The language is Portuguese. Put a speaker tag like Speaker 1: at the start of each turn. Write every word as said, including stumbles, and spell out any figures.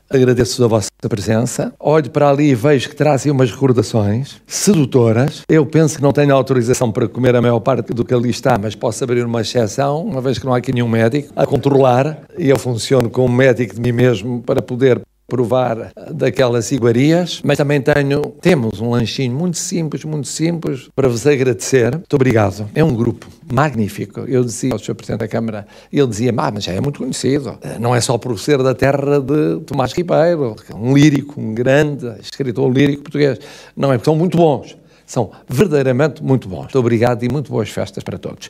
Speaker 1: Agradeço a vossa presença. Olho para ali e vejo que trazem umas recordações sedutoras. Eu penso que não tenho autorização para comer a maior parte do que ali está, mas posso abrir uma exceção, uma vez que não há aqui nenhum médico a controlar, e eu funciono como médico de mim mesmo para poder provar daquelas iguarias, mas também tenho, temos um lanchinho muito simples, muito simples, para vos agradecer. Muito obrigado. É um grupo magnífico. Eu dizia ao senhor Presidente da Câmara, ele dizia, ah, mas já é muito conhecido. Não é só por ser da terra de Tomás Ribeiro, um lírico, um grande escritor lírico português. Não é porque são muito bons. São verdadeiramente muito bons. Muito obrigado e muito boas festas para todos.